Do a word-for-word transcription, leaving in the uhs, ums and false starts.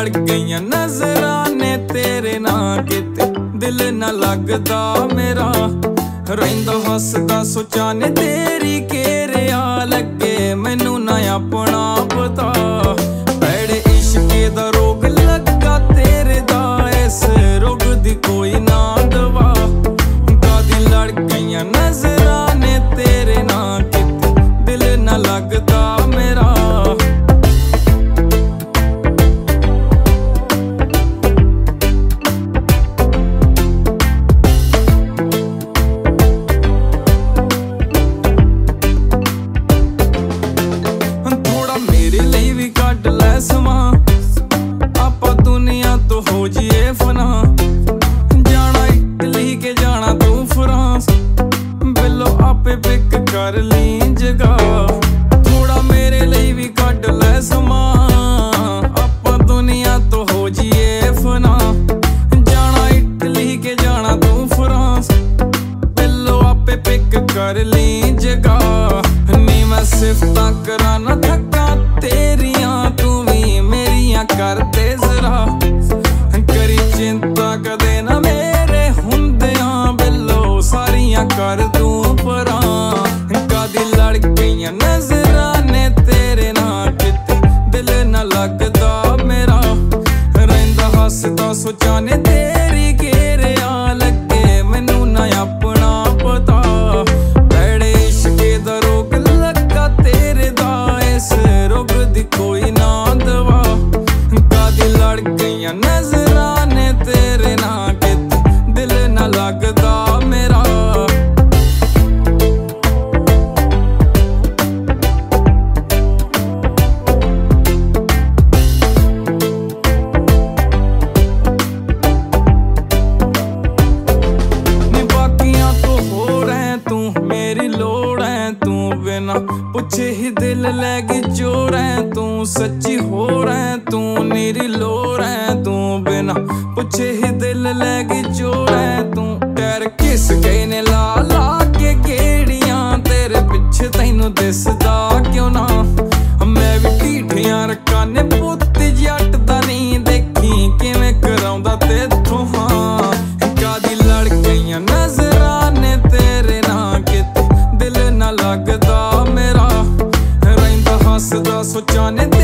लड़ गईयां नजरां ने तेरे नां किते दिल ना लगदा मेरा रहिंदा हसदा सोचा ने तेरी घेरिया लगे मैनू ना अपना पता भैड़े इश्के दा रोग लगा तेरे दा इस रोग दी कोई ना दवा कादी लड़ गईयां नजरां ने तेरे नां किते दिल ना लगदा मेरा कर ली जगह थोड़ा मेरे लिए भी कट ले समा आपां दुनिया तो हो जिए फना जाना इटली के जाना तू फ्रांस बिलो आपे पिक कर ली जगह नी मैं सिफतां करा ना थका तेरियां तू भी मेरियां कर दे जरा करी चिंता कदे ना मेरे हुंदियां बिलो सारियां कर दूं परां लड़ गईयां नजरां ने तेरे नां किते दिल ना लगदा मेरा रहिंदा हसदा सोचा ने तेरी घेरिया लगे मैनू ना अपना पता भैड़े इश्के दा रोग लगा तेरे दा इस रोग दी कोई ना दवा कादी लड़ गईयां नजरां ने तेरे नां किते दिल ना लगदा मेरा पुछे ही दिल लैगी जोर है तू सच्ची हो रहे तू मेरी लोर है तू बिना पुछे ही दिल लैगी जोर है तू टैर किस गए ने ला ला के गेड़ियां तेरे पिछे तैनू दिसदा क्यों ना मैं भी ढीठियां रखा ने पुत जट दा नहीं देखी किवें कराउंदा तेथों हाँ कादी लड़ गईयां नजरां ने तेरे नां किते दिल ना लगदा मेरा रहिंदा हसदा सोचा ने